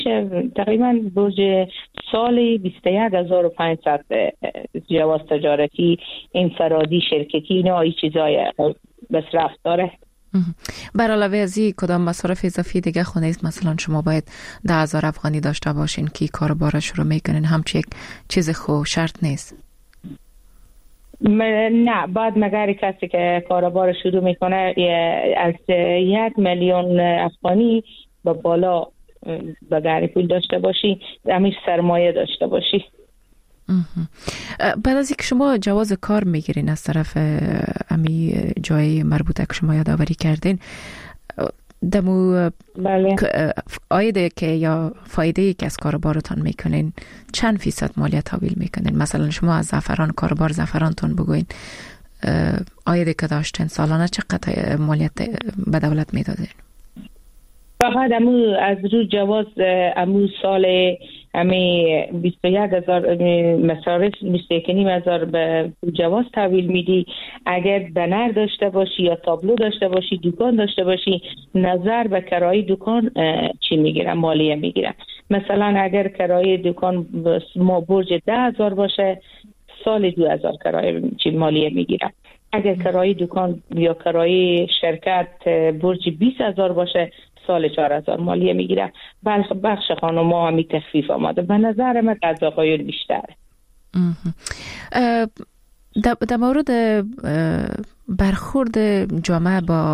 تقریبا برج سال 21500 جواز تجارتی انفرادی شرکتی اینا ای چیزای مصرف داره. بر علاوه از این کدام مصارف اضافی دیگه خونه است؟ مثلا شما باید 10,000 افغانی داشته باشین که کاربار شروع میکنین، همچه یک چیز خو شرط نیست. نه، بعد مگر کسی که کاربار شروع میکنه از 1,000,000 افغانی به بالا بگری پول داشته باشی، همیشه سرمایه داشته باشی. بعد از اینکه شما جواز کار میگیرین از طرف امی جای مربوطه که شما یادآوری کردین، دمو بله. آیده که یا فایده که از کاربارتان میکنین چند فیصد مالیات تحویل میکنین؟ مثلا شما از زعفران کاربار زعفرانتون بگوین آیده که داشتین سالانه چقدر مالیات به دولت میدادین؟ فقط امو از رو جواز امو سال امی 21,000 مصارف 21,500 به جواز تحویل میدی. اگر بنر داشته باشی یا تابلو داشته باشی، دکان داشته باشی، نظر به کرایه دکان چی میگیرن؟ مالیه میگیرن. مثلا اگر کرایه دکان ما برج 10,000 باشه، سال 2,000 کرایه چی مالیه میگیرن. اگر کرایه دکان یا کرایه شرکت برج 20,000 باشه، سال 4,000 مالیه میگیره. بخش خانوما همی تخفیف آمده. به نظر من از آقایون بیشتره. در مورد برخورد جامعه با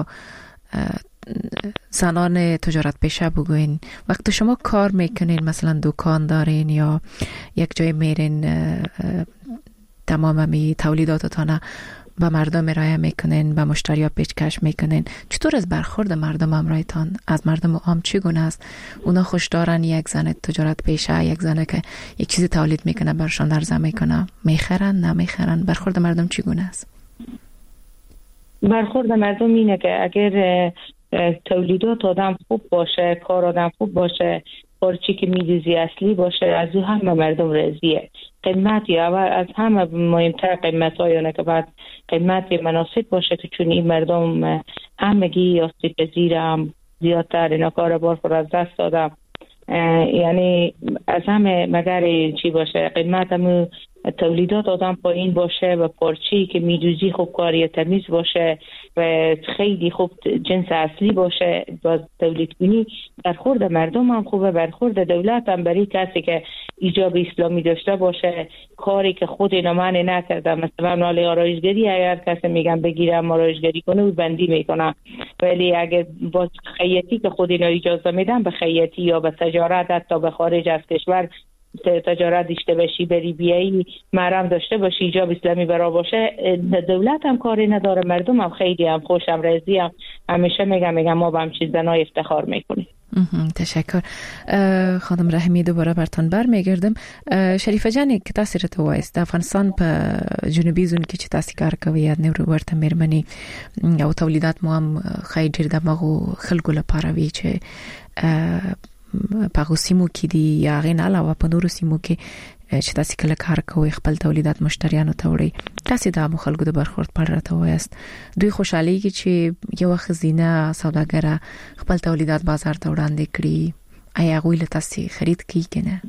زنان تجارت پیشه بگوین، وقتی شما کار میکنین، مثلا دکان دارین یا یک جای میرین تمام می تولیداتتان به مردم ارائه میکنین، به مشتریا پیشکش میکنین، چطور از برخورد مردم همراهتان از مردم عام چگونه است؟ اونا خوش دارن یک زن تجارت پیشه، یک زنه که یک چیزی تولید میکنه برشان عرضه میکنه، میخرن نمیخرن؟ برخورد مردم چگونه است؟ برخورد مردم اینه که اگر تولیدات آدم خوب باشه، کار آدم خوب باشه، پارچی که میدوزی اصلی باشه، از او همه مردم راضیه. قیمتی از همه مهمتر قیمت هایونه که بعد قیمت مناسب باشه که چون این مردم همگی آسیب پذیرم زیادتر اینا کاربار خود از دست دادم. یعنی از همه مگر چی باشه، قیمت همو تولیدات آدم پایین باشه و پارچه‌ای که میدوزی خوب کاری تمیز باشه و خیلی خوب جنس اصلی باشه باز تولید کنی، برخورد مردم هم خوبه، برخورد دولت هم برای کسی که ایجاب اسلامی داشته باشه، کاری که خود اینا من نکرده، مثلا مال آرایشگری اگر کسی میگم بگیرم آرایشگری کنه و بندی میکنم، ولی اگر باز خیاطی که خود اینا اجازه میدن به خیاطی یا به تجارت حتی به خارج از کشور تجارت داشته باشی، بری بیایی محرم داشته باشی، ایجاب اسلامی برا باشه، دولت هم کاری نداره، مردم هم خیلی هم خوشم راضی هم. همیشه میگم ما به همچین زنای افتخار میکنیم. تشکر خانم رحیمی. دوباره برتان برمیگردم. شریفه جانی که تاثیر تو وایست افغانستان په جنوبي زون کې چې تاسو کار کوي یا نور ورته مېرمنې او تولیدات مو هم خی ډیر دماغو خلکو لپاره وی چې په سیمو کې دي یا غین علاوه په نورو سیمو کې چې تاسو کله کار کوي خپل تولیدات مشتریانو ته وړي، تاسو د خلکو د برخورد په اړه ته وایست دوی خوشحالي کې چې یو خزینه سوداګر خپل تولیدات بازار ته وړاندې کړي، آیا غوی له تاسو خرید کوي کنه؟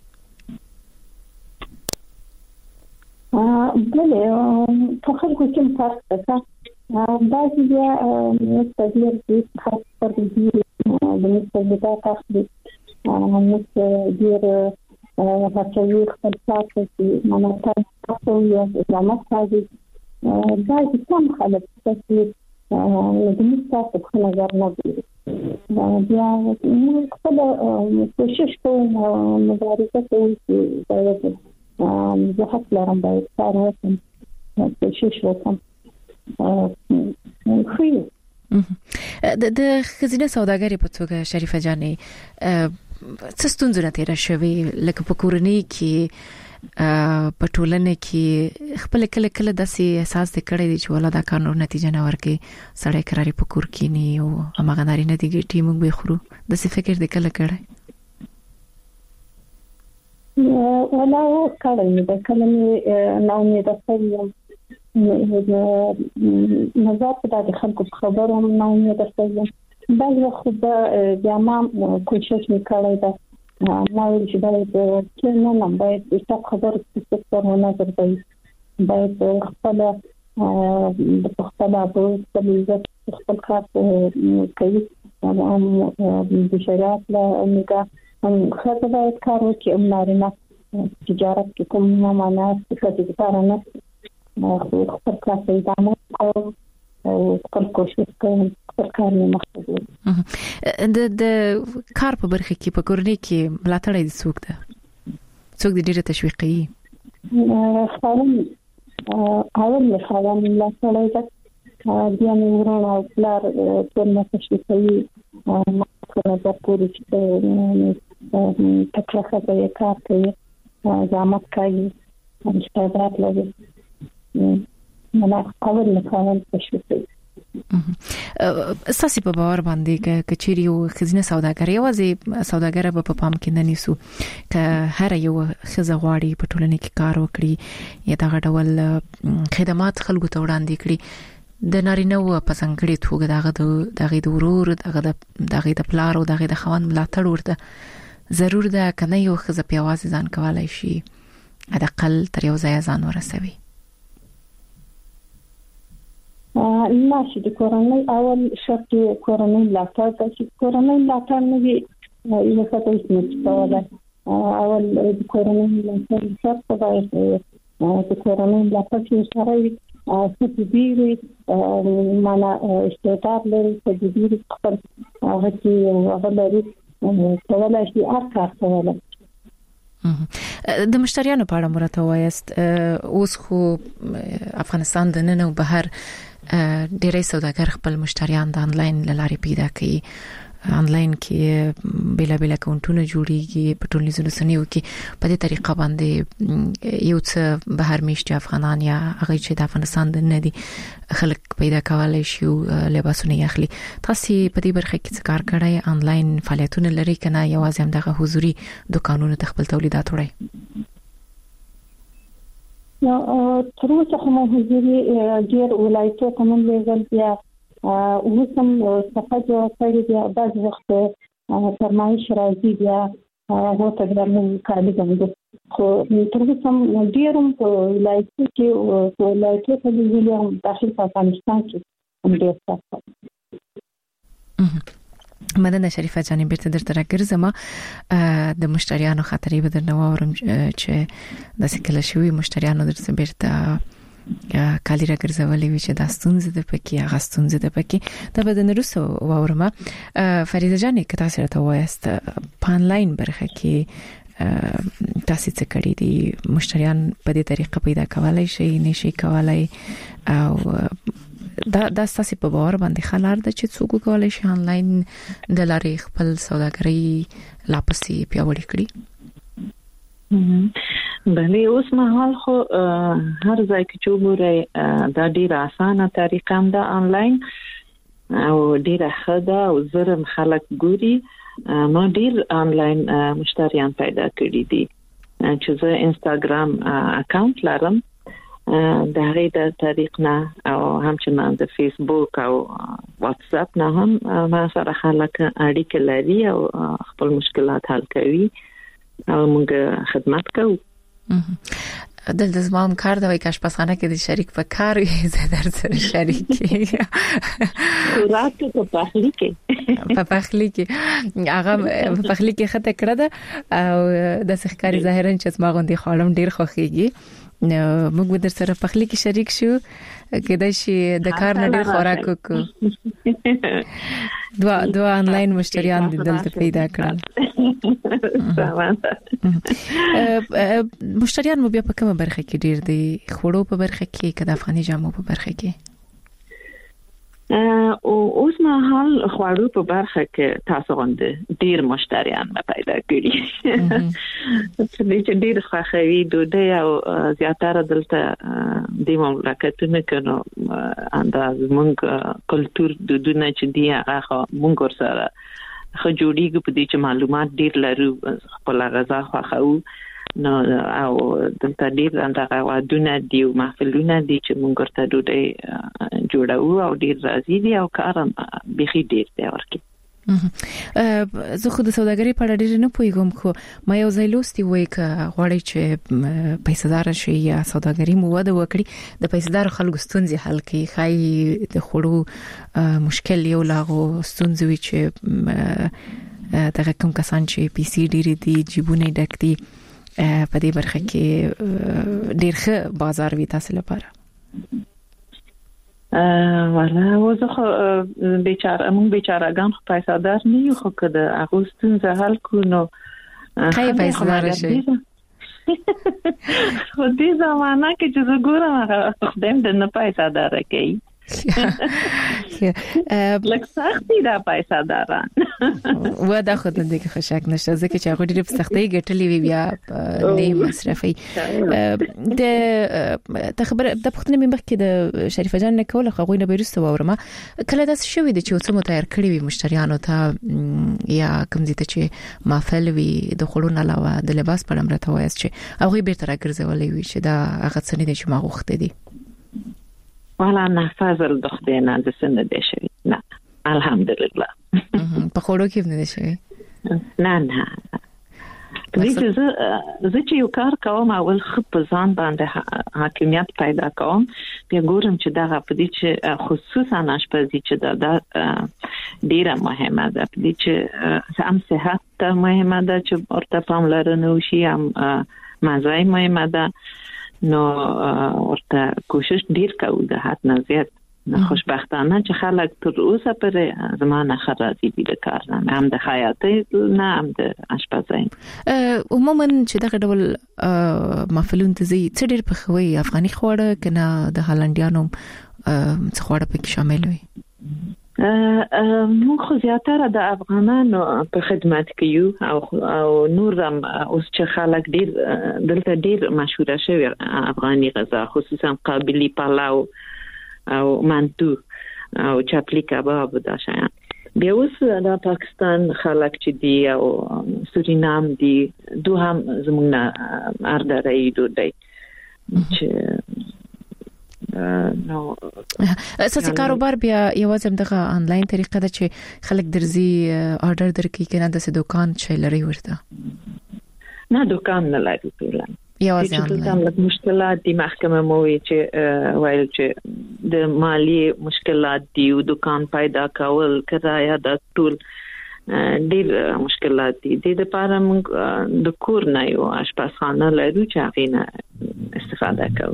بله په خلکو کې فرق ده. بعضی بیا مستدیر دي خاص دي د مستدیرات اخلي مستدیر هڅوي خپل تاسو چې مونږ تاسو یو اقدامات کوي. بعضی کم خلک چې د مستقبل په نظر نه دي بیا موږ خپل کوشش کوو مبارزه کوو چې زه حق لرم باید کار وکړم، کوشش وکړم. د خزینه سوداګري په توګه شریفه جانې څه ستونزې تیره شوې لکه په کورنۍ کې په ټولنه کې خپل کله کله داسې احساس کړی دی چې ولا دا کار نور نتیجه نه ورکړي، سړی کراري په کور کې نه او هغه نارینه دي ګټي موږ به خورو، داسې فکر دې کله کړی؟ ولا کړی دا کله نه امیده شوم نظر په د خلکو خبرو نه امیده شوم. بعض وخت بیا ما کوشش وکړای دا ما چې باید چې نه باید څه خبر څه څه نظر باید خپل د خپل ابو خپل کار کوي د شریعت له نگاه خاطر باید کار وکړي نارینه تجارت کې کوم معنا څه دي کارونه خپل کار ته ادامه او خپل کوشش کوي خپل کار نه مخته د کار په برخه کې په کورنۍ کې ملاتړ دي څوک د ډیره تشویقي خاوند اول خاوند ملاتړ دی د یو ورونو او پلار ټول تشویقي مخه د پوری چې تکلفه به کار کوي زحمت کوي استعداد لري نه اول خاوند تشویقي اساسي په باور باندې کچيري او خزینه سوداګر یوازې سوداګر په پام کې نه نیسو ک هر یو خزه غواړي په ټولنه کې کار وکړي یا دغه ډول خدمات خلکو ته وړاندې کړي د نارینه و په څنګه توګه دغه د ورور دغه د پلار او دغه د خوان ملاتړ ورته ضرور ده کنه یو خزه پیاوازي ځان کولای شي اقل تر یو ځای ځان ورسوي نه چې د کورنۍ اول شرط کورنۍ ملاتړ د کورنۍ ملاتړ نه وي یو څه هیڅ نه اول د کورنۍ ملاتړ شرط باید د کورنۍ ملاتړ چې سره وي چې دی معنا استعداد لري چې دی خپل هغه چې لري کولای شي کار کوي د مشتریانو په اړه مرته وایست اوس خو افغانستان د نن او بهر ډېری سوداګر خپل مشتریان د انلاین لارې پیدا کوي انلاین کې بیل اکاونټونه جوړیږي په ټولنیزو رسنیو کې په دې طریقه باندې یو څه بهر میشتي افغانان یا هغه چې د افغانستان د ندي خلک پیدا کولای شي لباسونه اخلي تاسو په دې برخه کې څه کار کړی انلاین فعالیتونه لري کنه یوازې هم دغه حضوري دکانونو ته خپل تولیدات وړي تر اوسه خو موږ ډېر ولایتو ته موږ ویل بیا وسم صفه جو کړی بیا بعض وخت فرمایش راځي بیا هغه ته درنه کالي کوي خو تر اوسه ډېروم په ولایتو کې ولایتو ته ویلم داخل په افغانستان کې هم ډېر څه مننه شریفه جانې بیرته درته راګرځم د مشتریانو خاطرې به درنه واورم چې د سکل شوی مشتریانو درته بیرته کالی راګرځولې وي چې د ستونزې د پکې هغه ستونزې د پکې د بدن روسو واورم فریده جانې کته سره ته وایست په انلاین برخه کې تاسو څه کړی دي مشتریان په دې طریقه پیدا کولای شي نشي کولای او دا تاسو په باور باندې خلار د چې څوک کولای شي انلاین د لارې خپل سوداګري لاپسې پیاوړې کړي بله اوس مهال خو هر ځای کې چې وګورئ دا ډیره اسانه طریقه ده انلاین او ډیره ښه او زرم خلک ګوري ما ډیر انلاین مشتریان پیدا کړي دي چې زه انستګرام اکاونټ لرم د هغه د طریق نه او همچنان د فیسبوک او واتس اپ نه هم ما سره خلک اړیکه لري او خپل مشکلات حل کوي او موږ خدمت کوو دلته زمام کار دا وای کاش پسخانه کې د شریک په کار یې زدر سره شریک خوراک په پخلی کې هغه په پخلی کې خطه کړه ده او د سخکاری ظاهرا چې ما غوندي خالم ډیر خوخيږي نو موږ در سره پخلی کې شریک شو کېدای شي د کار نه ډیر خوراک وکړو دوا انلاین مشتریان دلته پیدا کړل مشتریان مو بیا په کومه برخه کې ډیر دي خوړو په برخه کې کده افغاني جامو په برخه کې او اوس مهال خوړو په برخه کې تاسو غونډه ډیر مشتریان پیدا کړي چې ډیر خوښوي دوی او زیاتره دلته د مملکتونو کنو انداز مونږ کلچر د دنیا چې دی هغه مونږ سره خو جوړیږي په دې چې معلومات ډیر لرو خپل غذا خوښو نو او دلته ډیر اندغه ودونه دی او محفلونه دي چې مونږ ورته ډوډۍ جوړو او ډیر راځي دي او کارم بخي ډیر دی ورکی زه خو د سوداګرۍ په اړه ډېر نه پوهیږم خو ما یو ځای لوستي وای ک غواړي چې پیسېدار شي یا سوداګري مو وده وکړي د پیسېدار خلکو ستونزې حل کړي خای د خړو مشکل یو لاغو ستونزې وي چې دغه کوم کسان چې پیسې ډېری دي جیبونه ډک دي په دې برخه کې ډېر ښه بازار وي تاسو لپاره ولا وزخه مونږ بیچارهګان خو پیسادار نه یو خو که د اغوستون زهل کو نو خای پیسادار شي خو دې زمانہ کې چې زګورم خدای دې نه پیسادار کوي لکه سختي دا پیساداران و دا خود نه کې خشک نشته ځکه چې هغه ډېر په سختۍ ګټلې وي بیا نه مصرفي د خبر د پښتنې مخ کې د شریفه جان نه کوله خو غوینه بیرسته وورما کله داس شوې د چې څو متایر کړی وي مشتریانو ته یا کوم دي ته چې مافل وي د خړون علاوه د لباس په اړه مرته وایي چې هغه به تر ګرځولې وي چې دا هغه څه نه دي چې ما غوښته دي والا نه فضل د خدای نه د سند دي شوی نه الحمدلله په خورو کې نه دي شوی نه دې زه چې یو کار کوم اول خپ ځان باندې حاکمیت پیدا کوم بیا ګورم چې دا په دې چې خصوصا آشپزي چې دا ډیره مهمه ده په دې چې هم صحت ته مهمه ده چې ورته پاملرنه وشي هم مزای مهمه ده نو ورته کوشش ډیر کوو د حد نه زیات خوشبختانه چې خلک تر اوسه پر زمانه خرازي دي د کار نه هم د حیاتي نه هم د اشپزۍ عموما چې دغه ډول مافلون ته زی څه ډیر په خوي افغاني خواړه کنه د هالندیانو څه خواړه پکې شامل وي موږ خو زیاتره د افغانانو په خدمت کې یو او نور هم اوس چې خلک ډیر دلته ډیر مشهور شوی افغاني غذا خصوصا قابلی پلاو او منتو او چپلی کباب دا شیان بیا اوس د پاکستان خلک چې دی او سورینام دی دو هم زموږ اردري دوی چې نو اساسي کاروبار بیا یوازې دغه آنلاین طریقه ده چې خلک درځي آرډر درکې کنه د دکان چې لري ورته نه دکان نه لري پیلان یوازې آنلاین مشکلات دي محکمه موي چې وایي چې د مالی مشکلات دي او دکان پیدا کول کرایه د ټول ډېر مشکلات دي د لپاره موږ د کور نه یو آشپزخانه لرو چې هغه نه استفاده کوو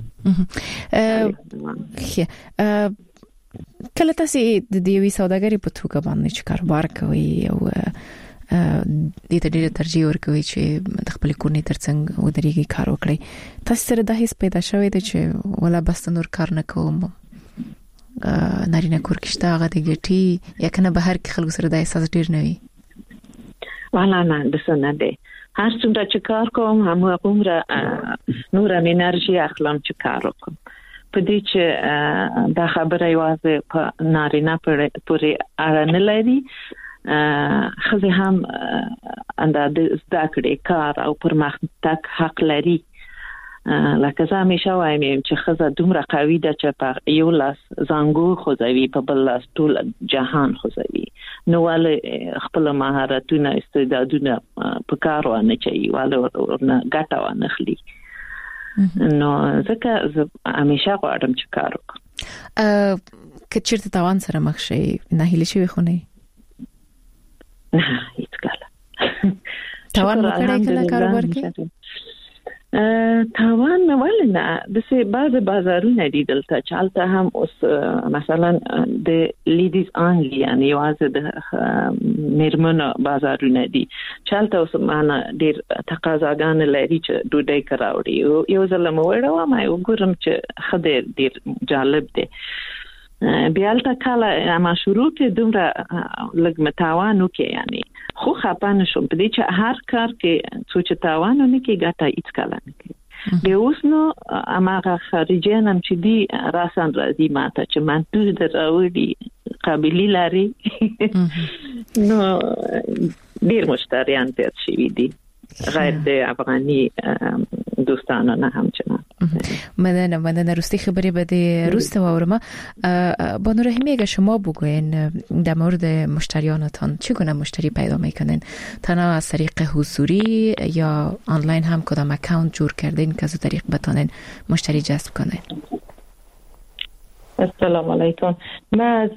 کله تاسو د دې سوداګرۍ په توګه باندې چې کاروبار کوي او دې ته ډېر ترجیح ورکوي چې د خپل کورنۍ ترڅنګ ودرېږي کار وکړي تاسو سره د هیڅ پیدا شوی دی چې ولا بس نور کار نه کوم نارینه کور کې شته هغه د ګټي یا کنه بهر کې خلکو سره د احساس ډېر نه وي والا نه د سن نه هر څومره چې کار کوم هم عمره نور انرژي اخلم چې کار وکم په دې چې دا خبره یوازې په نارینه پورې اړه نه لري خزه هم انداز زده کړې کار او پرمختګ حق لري لکه زه همیشه وایم چې خزه دومره قوي ده چې په یو لاس زنګو خوځوي په بل لاس ټول جهان خوځوي نو ول خپل مهارتونه استعدادونه په کار ونه چي ول ورنه ګټه ونه خلی نو ځکه زه همیشه غواړم چې کار وکړم کچېرته تاوان سره مخ شي نه هیله شي خو نه هیڅ کله تاوان وکړای کله کاروبار کې تاوان ولنه د څه بعض بازارونه دي دلته چالتہ هم اوس مثلا د لیډیز انلی یعنی یوازې د میرمنو بازارونه دي چالتہ اوس معنا ډیر تقاضاګان لري چې ډوډۍ کراوړي یو ځل مو وړو ما یو ګورم چې خدای ډیر جالب دی بیا البته کله ما شروع کې دومره لږ متاوانو کې یعنی خو خپانه شوم په دې چې هر کار کې څه تاوانو نه کې ګټه هیڅ کله نه کې بیا اوس نو اماغه خارجيان هم چې دی راسن راځي ماته چې من تو دراوړي قابلیت لري نو ډیر مشتریان پیدا شوي دي غیر د افغاني دوستانو نه هم چې مدن راستی خبری بده روست و اورما بانو رحیمی اگه شما بگوین در مورد مشتریانتان چگونه مشتری پیدا میکنین؟ تنها از طریق حضوری یا آنلاین هم کدام اکاونت جور کردین که از طریق بتانین مشتری جذب کنین؟ السلام علیکم. من از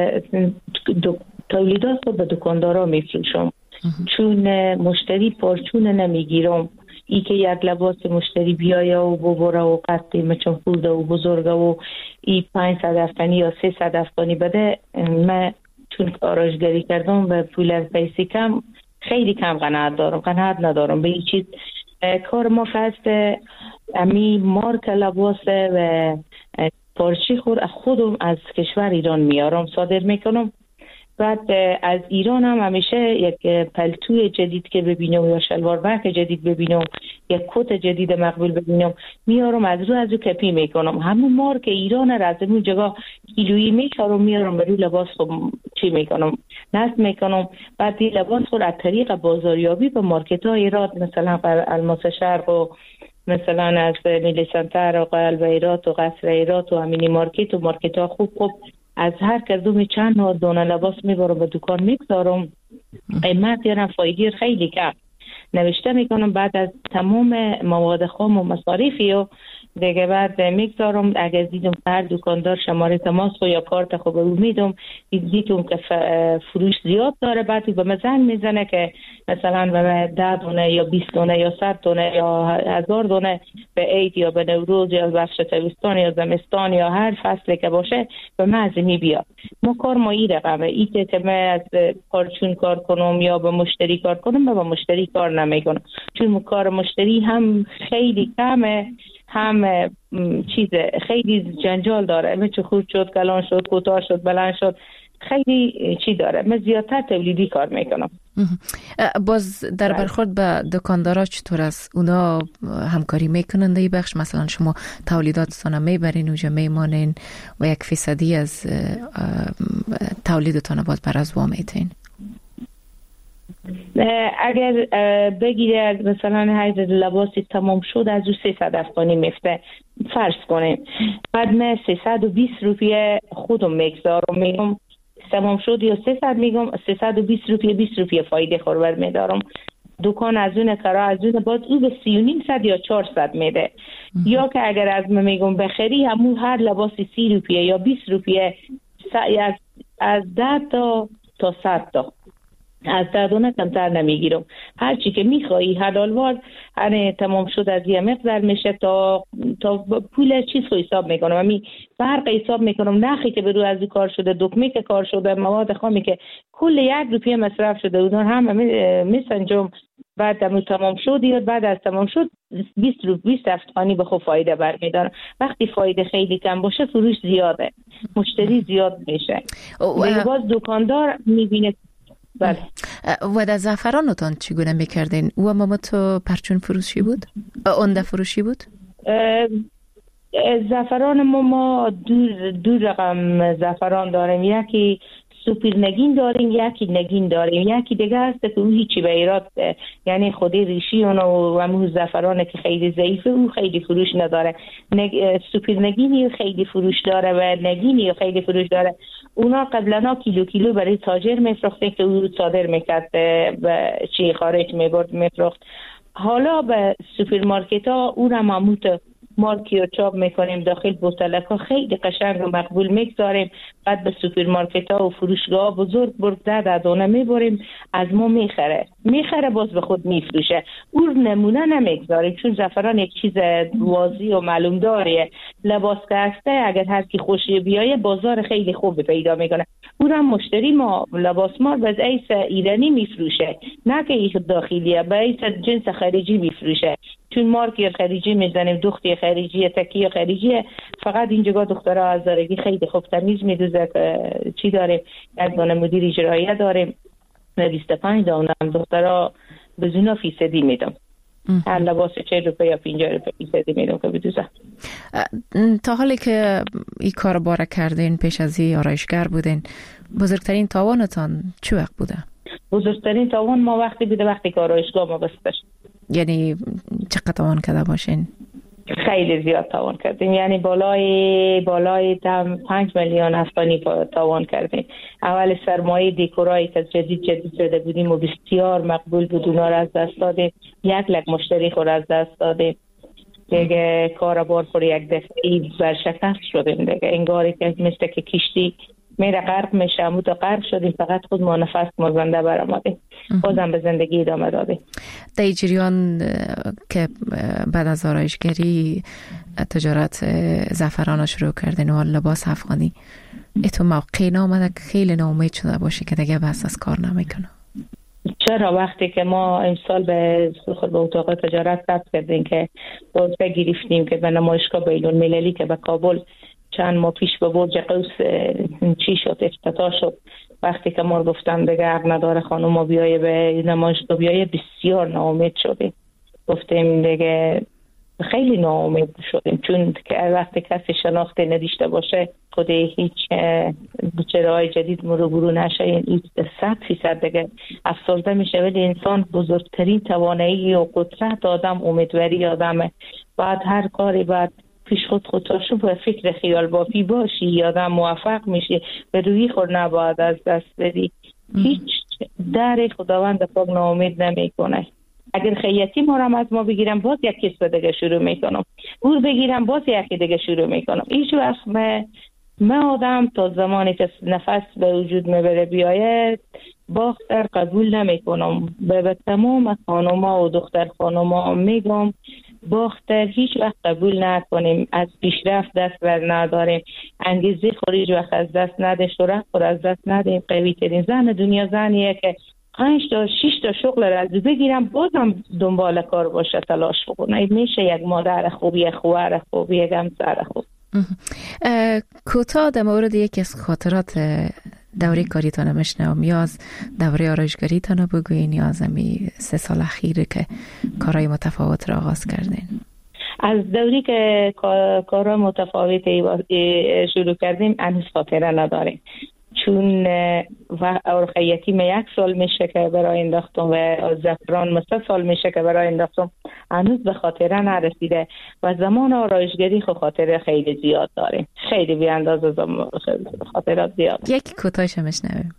تولیدات رو به دکاندارا میفروشم چون مشتری پارچون نمیگیرم. ای که یک لباس مشتری بیایه و ببره و قطعی مچون خورده و بزرگه و ای 500 افغانی یا 300 افغانی بده، من چون آرایشگری کردم به پول از پیسی کم خیلی کم قناعت ندارم به این چیز. کار ما قصد امی مارک لباسه و پارچی خودم از کشور ایران میارم صادر میکنم. بعد از ایران هم همیشه یک پلتوی جدید که ببینم یا شلوار بک جدید ببینم یا کت جدید مقبول ببینم میارم از رو کپی میکنم. همون مارک ایران را از اون جگه کیلویی میخرم میارم به روی لباس خود چی میکنم نصب میکنم. بعد این لباس خود از طریق بازاریابی به مارکت های ایران مثلا الماس شرق و مثلا از میلی سنتر و قلب ایرات و قصر ایرات و همینی مارکت و مارکت ها خوب از هر کدوم چند دونه لباس میبرم به دکان میگذارم. قیمت یا فایده خیلی کم نوشته میکنم. بعد از تمام مواد خام و مصارفی و دیگه بعد میگذارم. اگر دیدم هر دکاندار شماره تماس و یا کارت خوب رو میدم دیدم که فروش زیاد داره، بعد به مزن میزنه که مثلا به 10 دونه یا 20 دونه یا 100 دونه یا 1000 دونه به عید یا به نوروز یا بخش تابستان یا زمستان یا هر فصلی که باشه به مزنی بیاد. ما کار ما این رقمه ای که من از پارچون کار کنم یا به مشتری کار کنم با مشتری کار نمیکنم چون کار مشتری هم خیلی کمه هم چیز خیلی جنجال داره. مثل خورد شد کلان شد کوتاه شد بلند شد خیلی چی داره. من زیادتر تولیدی کار میکنم. باز در برخورد به دکاندارا چطور است؟ اونا همکاری میکنن در این بخش؟ مثلا شما تولیداتتان میبرین اونجا میمانین و 1% از تولیدتان باز بر از وام میتین؟ اگر بگیره مثلا هر لباسی تمام شد از او 300 افغانی میفته فرض کنیم، بعد من 320 روپیه خودم میگذارم میگم تمام شد یا 300 میگم 320 روپیه 20 روپیه فایده خورور میدارم. دکان از اون کرا از اون باز او به 3.5 یا 400 میده. یا که اگر از من میگم بخری همون هر لباسی 30 روپیه یا 20 روپیه از 10 تا 100 تا از 10 دونه کمتر نمیگیرم. هر چی که میخوایی حلالوار هر تمام شد از یه مقدار میشه تا پول چیز رو حساب میکنم. همین فرق حساب میکنم نخی که برو از کار شده دکمه که کار شده مواد خامی که کل 1 روپیه مصرف شده اون هم میسنجم. بعد تمام شد یا بعد از تمام شد 20 افغانی به خود فایده برمیدارم. وقتی فایده خیلی کم باشه فروش زیاده مشتری زیاد میشه. باز دکاندار میبینه. بله. و در زعفرانتان چگونه میکردین؟ او هم تو پرچون فروشی بود؟ اونده فروشی بود؟ زعفران ما دو رقم زعفران داریم. یکی سوپر نگین داریم یکی نگین داریم. یکی دیگه هست که او هیچی به ایراد یعنی خودی ریشی و همون زعفران که خیلی ضعیفه او خیلی فروش نداره. سوپر نگینی خیلی فروش داره و نگینی خیلی فروش داره. اونا قبلا کیلو برای تاجر میفروخته که او صادر میکرد به چی خارج میبرد میفروخت. حالا به سوپرمارکت ها او را معمول مارکی رو چاپ میکنیم داخل بوتلک ها خیلی قشنگ و مقبول میگذاریم. بعد به سوپرمارکت ها و فروشگاه بزرگ برده دونه میبریم از ما میخره باز به خود میفروشه. او نمونه نمیگذاریم چون زعفران یک چیز واضح و معلوم داره. لباس که هسته اگر هر کی خوشی بیایه بازار خیلی خوب پیدا میکنه. او را مشتری ما لباس ما به ایس ایرانی میفروشه نه که ایش داخلیه به ایس جنس خارجی میفروشه چون مارکی خارجی میزنیم دختی خارجی تکی خارجی. فقط اینجا دخترها از دارگی خیلی خوب تمیز میدوزه که چی داریم از دانه مدیر اجراییه داریم 25 دانه دخترها بزونا فیصدی میدم. هر لباس 40 روپیه یا 50 روپیه فیصدی میدم که بدوزه. تا حالی که این کار باره کردین پیش از این آرایشگر بودین بزرگترین تاوانتان چه وقت بوده؟ بزرگترین تاوان ما وقتی بوده وقتی که آرایشگاه ما بسته شد. یعنی چقدر تاوان کرده باشین؟ خیلی زیاد تاوان کردیم، یعنی بالای 5 میلیون افغانی تاوان کردیم. اول سرمایه دیکورایی که جدید شده بودیم و بسیار مقبول بود اونا را از دست دادیم. 1 لک مشتری خود از دست دادیم دیگه. کاربار خود یک دفعی برشکست شدیم دیگه. انگاری که مثل که کشتی میره غرق میشه، همون تا غرق شدیم، فقط خود ما نفس مازنده برآمدیم، بازم به زندگی ادامه دادیم. در جریان که بعد از آرایشگری تجارت زعفران شروع کردین و لباس افغانی، اتو موقعی نامده که خیلی ناامید شده باشه که دیگه بس از کار نمیکنه؟ چرا وقتی که ما امسال به اتاق تجارت ثبت کردیم که بورسه گرفتیم که به نمایشگاه بین‌المللی که به کابل چند ماه پیش به برج قوس چی شد، افتتاح شد، وقتی که ما گفتم دیگه حق نداره خانم ما بیایه به نمایشگاه بیایه، بسیار ناامید شدیم. گفتیم دیگه خیلی ناامید شدیم، چون که وقتی کسی شناخته نداشته باشه خود هیچ چراهای جدید مرو نشه، این 100% دیگه افسرده میشه. ولی انسان بزرگترین توانایی و قدرت آدم امیدواری آدمه. بعد هر کاری بعد پیش خود شو به فکر خیال بافی باشی، آدم موفق میشه، به روی خود نباید از دست بدی. هیچ در خداوند پاک ناامید نمیکنه. اگر خیاطی ما را از ما بگیرم باز یک کسب دیگه شروع میکنم، گور بگیرم باز یکی دیگه شروع میکنم. هیچ وقت من آدم تا زمانی که نفس به وجود میبره بیاید باختر قبول نمیکنم. به تمام خانوما و دختر خانوما میگم باختر هیچ وقت قبول نکنیم، از پیشرفت دست بر نداریم، انگیزه خود وقت از دست نده، شرف خود از دست ندیم. قوی ترین زن دنیا زنیه که 5 تا 6 تا شغل را از بگیرم بازم دنبال کار باشه، تلاش بکنه. میشه یک مادر خوبی، یک خواهر خوبی، یک همسر خوب. کوتاه در مورد یکی از خاطرات دوره کاریتان میشنوم، یا از دوره آرایشگریتان بگوین یا از همی 3 سال اخیره که کارهای متفاوت را آغاز کردین. از دوری که کارهای متفاوت شروع کردیم هنوز خاطره نداریم، چون خیاطی 1 سال میشه که برای انداختم و زعفران 3 سال میشه که برای انداختم، هنوز به خاطره نرسیده. و زمان آرایشگری خاطره خیلی زیاد داریم، خیلی بی اندازه خاطرات زیاد. یک کوتاهش میشنویم.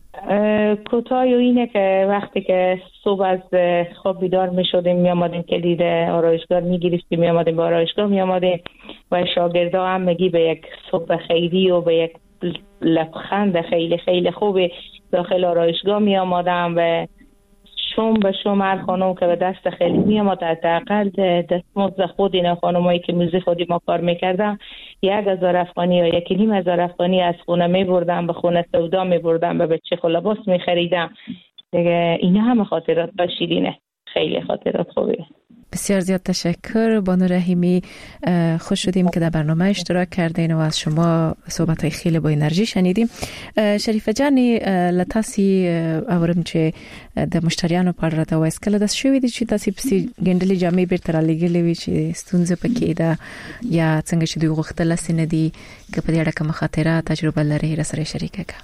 کوتاه اینه که وقتی که صبح از خواب بیدار میشدیم میامدیم کلید آرایشگاه میگرفتیم، میامدیم به آرایشگاه میامدیم و شاگردا هم میگی به یک صبح خیری و به یک لبخند خیلی خیلی خوبی داخل آرایشگاه می آمدم و شوم به شوم هر خانم که به دست خیلی می آمد، حداقل دستمزد خود این خانمایی که موزه خودی ما کار میکردم 1000 افغانی یا 1500 افغانی از خونه می بردم، به خونه سودا می بردم، به بچه خو لباس می خریدم دیگه. اینا همه خاطرات شیرینه، خیلی خاطرات خوبیه. بسیار زیاد تشکر بانو رحیمی، خوش شدیم که در برنامه اشتراک کردین و از شما صحبت‌های خیلی با انرژی شنیدیم. شریفه جانی لتاسی اورم چې د مشتریانو په اړه دا وایس کله د شوې دي چې تاسو په ګندلې جامې بیرته لګلې وي چې ستونزه پکې ده یا څنګه چې دوی غوښتل سن دي که په دې اړه کوم خاطره تجربه لري را سره شریک کړه؟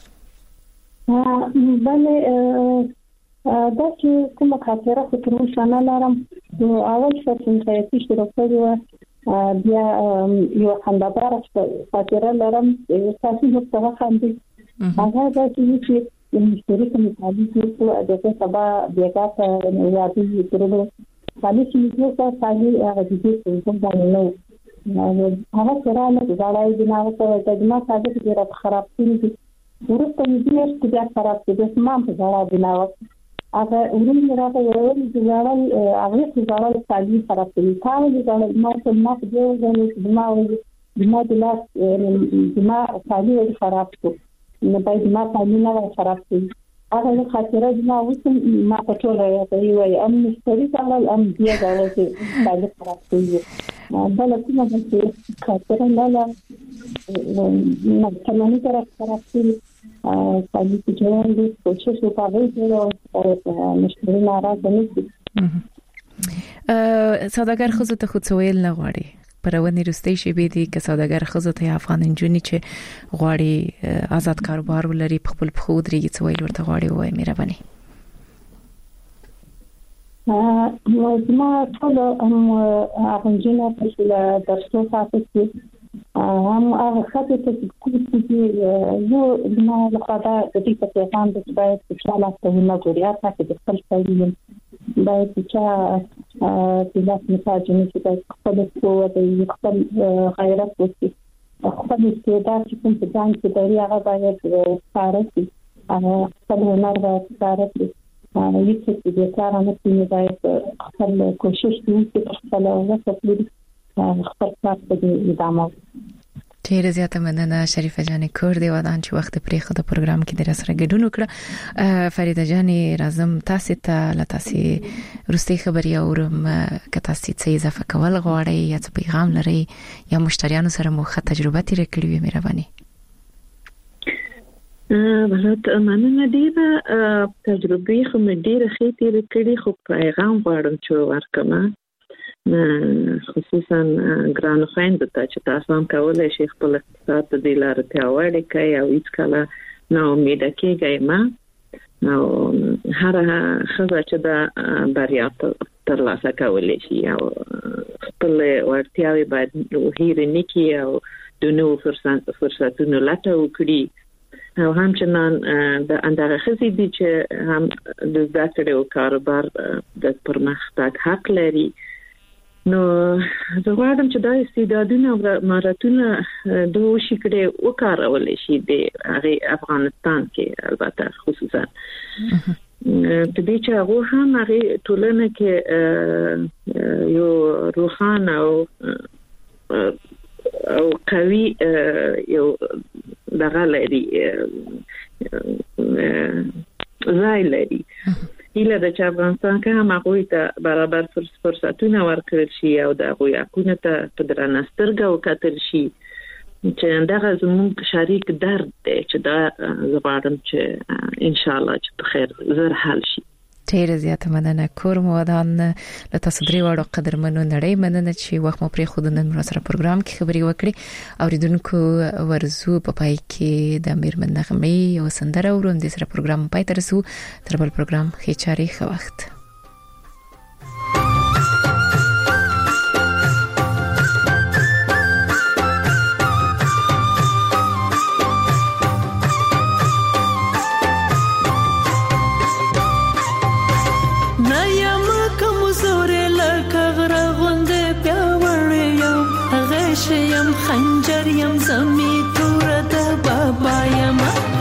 بله دا چې کومه خاطره خو تر اوسه نه لرم. اول چې خیاطي شروع کړې وه بیا یو خنده‌داره خاطره لرم، تاسو ورته خاندئ. هغه دا چې مشتری ته مطابق وو دغه سبا بیګا ته یادې کړو خالي چې موږ ته خالي هغه دې کوم باندې نو هغه سره نه ځای دی نه وته د ما ساده ډیره خراب کړی ورته دې چې بیا خراب کړي ما په ځای دی نه هغه ورته راته ویل چې ځاړل هغه چې ځاړل خالي خراب کړي تا دې ځاړل ما ته ما په دې ځای ما د لاس ما خالي خراب کړ نو باید ما خالي نه خراب کړي. هغه خاطره ما وسم ما په ټول راځي وای ام مشتری ځاړل ام دې ځاړل چې خالي خراب کړي. بل کومه چې خاطره نه نه څنګه طرف خراب کړي خالي چې دې کوشش وکړي او مشتری ناراض نه شي. سوداګر خو ته خود سویل نه غواړي پرونی رستې شي به دي که سوداګر خو ته افغان انجونی چې غواړي آزاد کاروبار ولري خپل خود ریږي سویل ورته غواړي وای مهرباني. ما ټول هغه په درسو ساتي هم هغه خاطر چې کوم یو ما لقدا د دې په پیغام د باید چې الله تعالی غوړیا تاسو د خپل ځای باید چې د لاس مساجنه چې خپل قوت خپل غیرت وکړي خپل استعداد چې کوم ځان چې دی هغه باید کاري خپل هنر باید کاري یو څه د کار نه کېږي باید خپل کوشش وکړي خپل وسه خپل کار په ادامه ډیره زیاته مننه شریفه جان کوردی ودان چې وخت پرې خو د پروګرام کې در سره ګډون وکړه. فریده جان راځم تاسو ته لتاسي روسي خبري اورم که تاسو څه اضافه کول غواړئ یا څه پیغام لرئ یا مشتریانو سره مو ښه تجربه تیر کړې وي مهرباني. ولته مننه ډیره تجربه خو مې ډیره ښه تیر کړې خو پیغام غواړم چې ورکړم خصوصا ګران خويند ته چې تاسو هم کولای شئ خپل اقتصاد د دې لارې ته وړي کوي او هیڅ کله نو امید کېږئ ما نو هر خزه چې د بریا ترلاسه کولای شي او خپل ورتیاوي باید هیر نکي او د نو فرصتونو لټه وکړي او همچنان د اندازه خزي دي چې هم د ذاتره او کاروبار د پرمختګ حق لري. نو زه غواړم چې دا استعدادونه او مهارتونه د وشي کړي وکارول شي د افغانستان کې البته خصوصا په دې چې هغه هم هغه ټولنه کې یو روحانه او قوي یو دغه لري ځای لري هیله د افغانستان کې هم هغه ته برابر فرصتونه ورکړل شي او د هغه حقوقو ته په درنه سترګه وکتل شي چې دغه زموږ شریک درد دی چې دا زغړم چې ان شاء الله چې په خیر زر حل شي. ډیره زیاته مننه کورم ودان له تاسو درې وړو قدرمنو نړۍ مننه چې وخت مو پرې خود نن سره پروګرام کې خبري وکړي اوریدونکو ورزو په پای کې د میرمن نغمې او سندره ورون د سره پروګرام پای ته رسو تر بل پروګرام خېچاري خو وخت خنجر یم زمی تور د بابا یم